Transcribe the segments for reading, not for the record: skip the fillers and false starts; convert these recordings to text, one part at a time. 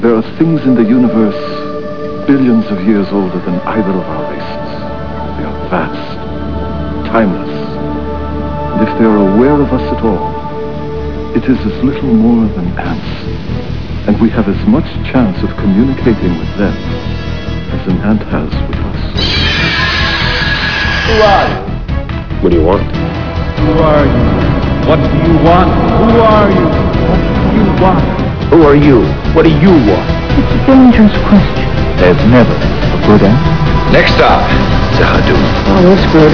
There are things in the universe billions of years older than either of our races. They are vast, timeless, and if they are aware of us at all, it is as little more than ants, and we have as much chance of communicating with them as an ant has with us. Who are you? What do you want? Who are you? What do you want? Who are you? What do you want? Who are you? What do you want? It's a dangerous question. There's never a good answer. Next stop, Zahadu. Oh, that's good.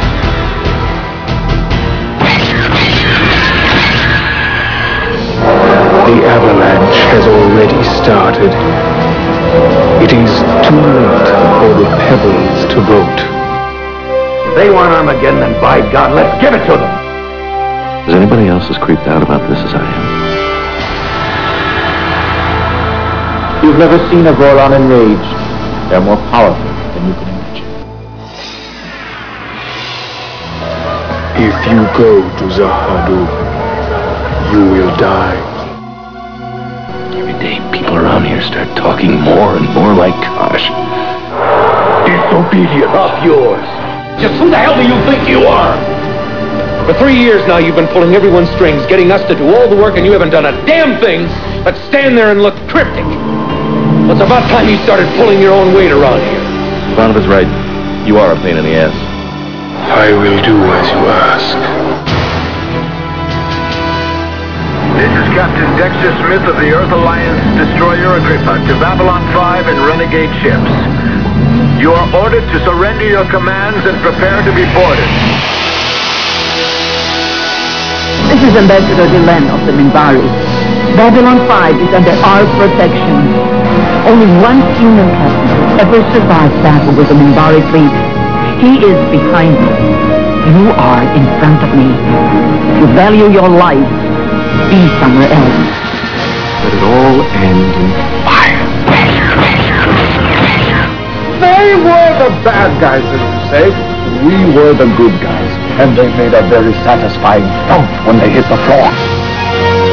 The avalanche has already started. It is too late for the pebbles to vote. If they want Armageddon, then by God, let's give it to them! Is anybody else as creeped out about this as I am? You've never seen a Vorlon enraged. They're more powerful than you can imagine. If you go to Zahadu, you will die. Every day, people around here start talking more and more like Kosh. Disobedience. Up yours. Just who the hell do you think you are? For 3 years now, you've been pulling everyone's strings, getting us to do all the work, and you haven't done a damn thing but stand there and look cryptic. Well, it's about time you started pulling your own weight around here. Ivanov is right. You are a pain in the ass. I will do as you ask. This is Captain Dexter Smith of the Earth Alliance destroyer Agrippa to Babylon 5 and Renegade ships. You are ordered to surrender your commands and prepare to be boarded. This is Ambassador Delenn of the Minbari. Babylon 5 is under our protection. Only one human captain has ever survived battle with the Minbari fleet. He is behind me. You are in front of me. If you value your life, be somewhere else. Let it all end in fire. They were the bad guys, as you say. We were the good guys. And they made a very satisfying thump when they hit the floor.